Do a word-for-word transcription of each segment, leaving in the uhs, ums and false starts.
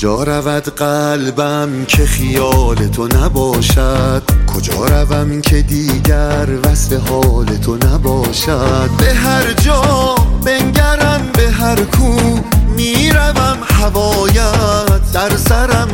کجا رود قلبم که خیال تو نباشد؟ کجا روم که دیگر وصف حال تو نباشد؟ به هر جا بنگرم به هر کو میروم هوایت در سرم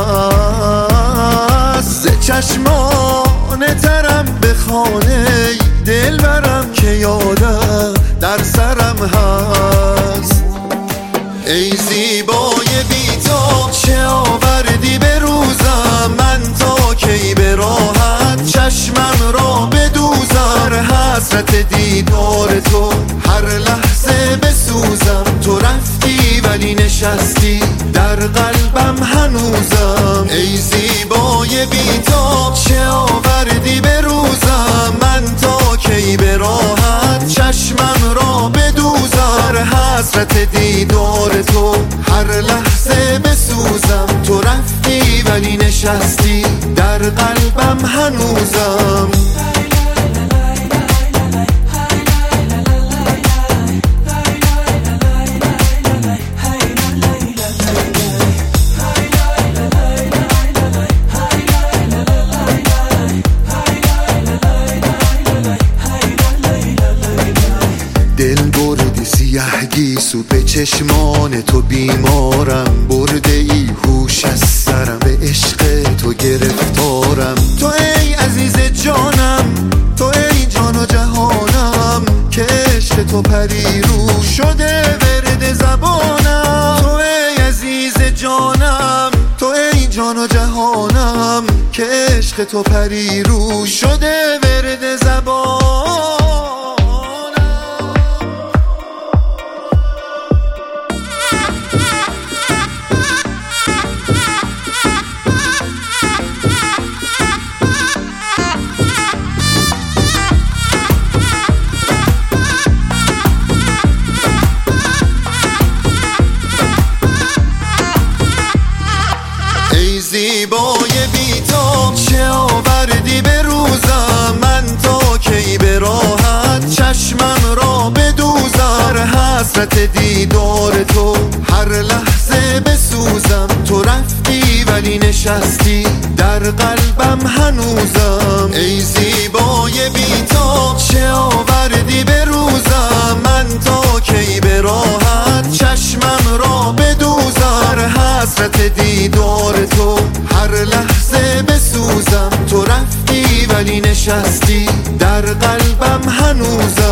هست. ز چشمان ترم به خانه دل برم که یادم در سرم هست. ای زیبای بی‌تاب چه آوردی به روزم، من تا کی به راحت چشمم را بدوزم؟ حسرت دیدار تو هر لحظه بسوزم. تو رفتی ولی نشستی در قلبم هنوزم. ای زیبای بی‌تاب چه آوردی به روزم، من تا کی به راحت چشمم را بدوزم؟ حسرت دیدار تو هر لحظه بسوزم. تو رفتی ولی نشستی در قلبم هنوزم. دل بردی سیه گیسو به چشمان تو بیمارم، برده ای هوش از سرم به عشق تو گرفتارم. تو ای عزیز جانم، تو ای جان و جهانم، که عشق تو پریرو شده ورد زبانم. تو ای عزیز جانم، تو ای جان و جهانم، که عشق تو پریرو شده ورد زبانم. ای زیبای بی‌تاب چه آوردی به روزم، من تا کی به راحت چشمم را بدوزم؟ حسرت دیدار تو هر لحظه بسوزم. تو رفتی ولی نشستی در قلبم هنوزم. ای زیبای بی‌تاب چه آوردی به روزم، من تا کی به راحت چشمم را بدوزم؟ حسرت دیدار تو هر لحظه بسوزم. تو رفتی ولی نشستی در قلبم هنوزم.